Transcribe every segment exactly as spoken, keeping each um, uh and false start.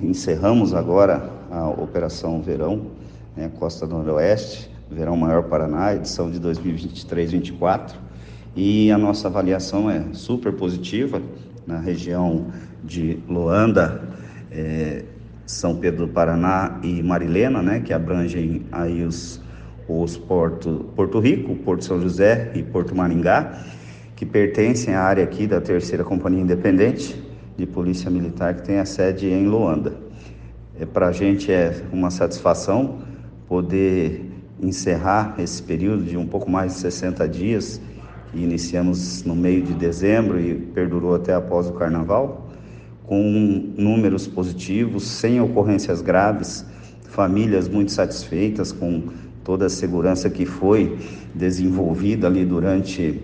encerramos agora a Operação Verão, né, Costa Noroeste, Verão Maior Paraná, edição de dois mil e vinte e três, vinte e quatro, e a nossa avaliação é super positiva na região de Loanda, é, São Pedro do Paraná e Marilena, né, que abrangem aí os, os Porto, Porto Rico, Porto São José e Porto Maringá, que pertencem à área aqui da terceira Companhia Independente de Polícia Militar, que tem a sede em Loanda. É, para a gente é uma satisfação poder encerrar esse período de um pouco mais de sessenta dias, que iniciamos no meio de dezembro e perdurou até após o Carnaval, com números positivos, sem ocorrências graves, famílias muito satisfeitas com toda a segurança que foi desenvolvida ali durante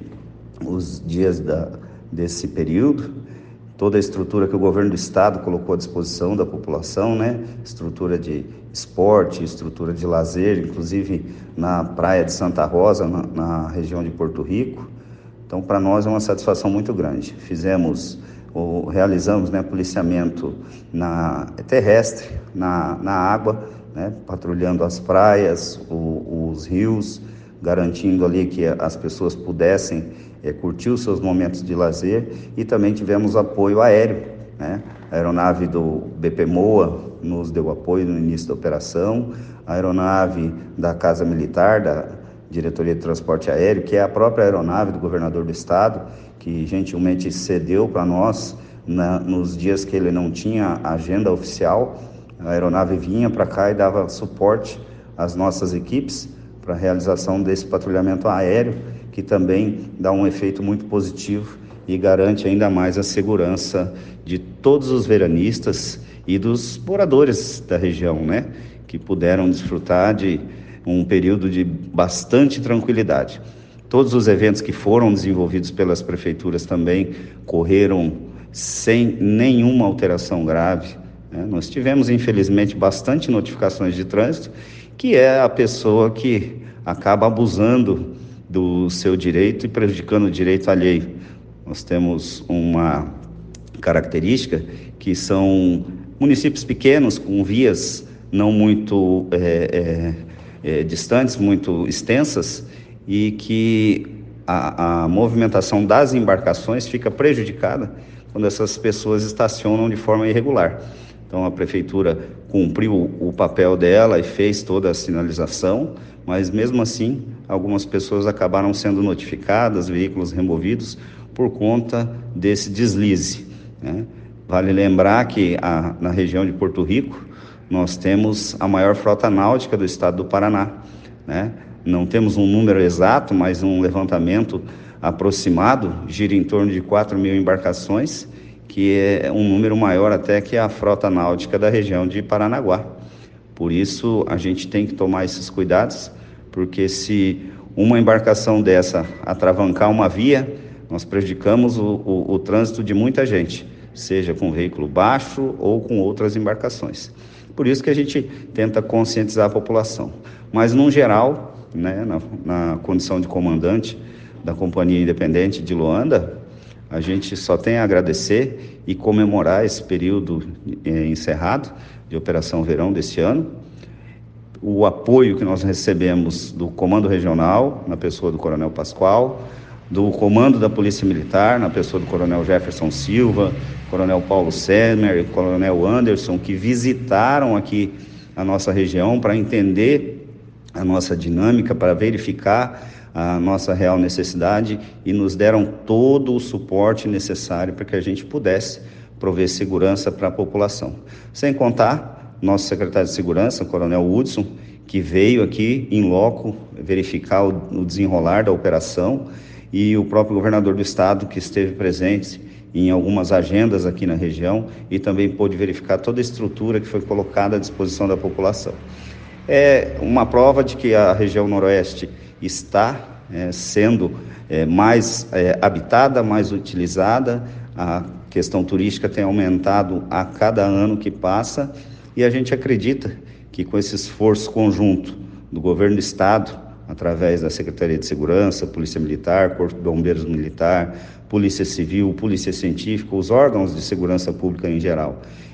os dias da, desse período, toda a estrutura que o governo do estado colocou à disposição da população, né? Estrutura de esporte, estrutura de lazer, inclusive na praia de Santa Rosa, na, na região de Porto Rico. Então, para nós é uma satisfação muito grande. Fizemos, ou realizamos, né, policiamento na terrestre, na, na água, né, patrulhando as praias, o, os rios, garantindo ali que as pessoas pudessem é, curtir os seus momentos de lazer, e também tivemos apoio aéreo, né? A aeronave do B P MOA nos deu apoio no início da operação, a aeronave da Casa Militar, da Diretoria de Transporte Aéreo, que é a própria aeronave do governador do estado, que gentilmente cedeu para nós na, nos dias que ele não tinha agenda oficial. A aeronave vinha para cá e dava suporte às nossas equipes para a realização desse patrulhamento aéreo, que também dá um efeito muito positivo e garante ainda mais a segurança de todos os veranistas e dos moradores da região, né, que puderam desfrutar de um período de bastante tranquilidade. Todos os eventos que foram desenvolvidos pelas prefeituras também correram sem nenhuma alteração grave, né? Nós tivemos, infelizmente, bastante notificações de trânsito, que é a pessoa que acaba abusando do seu direito e prejudicando o direito alheio. Nós temos uma característica que são municípios pequenos, com vias não muito é, é, é, distantes, muito extensas, e que a, a movimentação das embarcações fica prejudicada quando essas pessoas estacionam de forma irregular. Então, a prefeitura cumpriu o papel dela e fez toda a sinalização, mas mesmo assim, algumas pessoas acabaram sendo notificadas, veículos removidos, por conta desse deslize, né? Vale lembrar que a, na região de Porto Rico, nós temos a maior frota náutica do estado do Paraná, né? Não temos um número exato, mas um levantamento aproximado gira em torno de quatro mil embarcações, que é um número maior até que a frota náutica da região de Paranaguá. Por isso, a gente tem que tomar esses cuidados, porque se uma embarcação dessa atravancar uma via, nós prejudicamos o, o, o trânsito de muita gente, seja com veículo baixo ou com outras embarcações. Por isso que a gente tenta conscientizar a população. Mas, no geral, né, na, na condição de comandante da Companhia Independente de Loanda, a gente só tem a agradecer e comemorar esse período eh, encerrado de Operação Verão deste ano, o apoio que nós recebemos do Comando Regional, na pessoa do Coronel Pascoal, do Comando da Polícia Militar, na pessoa do Coronel Jefferson Silva, Coronel Paulo Semer e Coronel Anderson, que visitaram aqui a nossa região para entender a nossa dinâmica, para verificar a nossa real necessidade, e nos deram todo o suporte necessário para que a gente pudesse prover segurança para a população. Sem contar nosso secretário de Segurança, o Coronel Hudson, que veio aqui em loco verificar o, o desenrolar da operação, e o próprio governador do estado, que esteve presente em algumas agendas aqui na região e também pôde verificar toda a estrutura que foi colocada à disposição da população. É uma prova de que a região noroeste está é, sendo é, mais é, habitada, mais utilizada, a questão turística tem aumentado a cada ano que passa, e a gente acredita que com esse esforço conjunto do governo do estado, através da Secretaria de Segurança, Polícia Militar, Corpo de Bombeiros Militar, Polícia Civil, Polícia Científica, os órgãos de segurança pública em geral,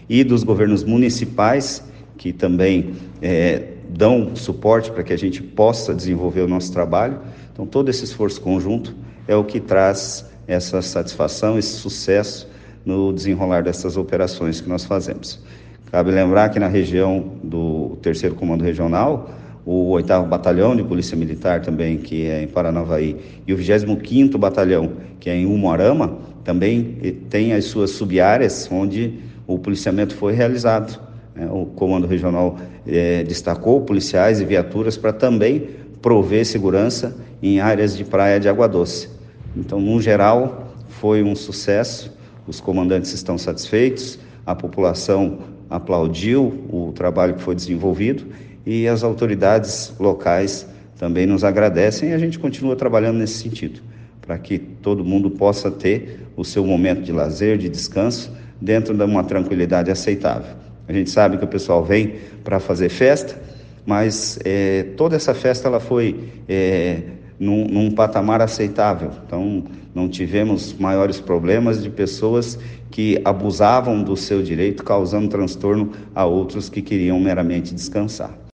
e dos governos municipais, que também é, dão suporte para que a gente possa desenvolver o nosso trabalho. Então, todo esse esforço conjunto é o que traz essa satisfação, esse sucesso no desenrolar dessas operações que nós fazemos. Cabe lembrar que na região do terceiro Comando Regional, o oitavo Batalhão de Polícia Militar também, que é em Paranavaí, e o vigésimo quinto Batalhão, que é em Umuarama, também tem as suas sub-áreas onde o policiamento foi realizado. O Comando Regional eh, destacou policiais e viaturas para também prover segurança em áreas de praia de Água Doce. Então, no geral, foi um sucesso, os comandantes estão satisfeitos, a população aplaudiu o trabalho que foi desenvolvido e as autoridades locais também nos agradecem, e a gente continua trabalhando nesse sentido, para que todo mundo possa ter o seu momento de lazer, de descanso, dentro de uma tranquilidade aceitável. A gente sabe que o pessoal vem para fazer festa, mas é, toda essa festa ela foi é, num, num patamar aceitável. Então, não tivemos maiores problemas de pessoas que abusavam do seu direito, causando transtorno a outros que queriam meramente descansar.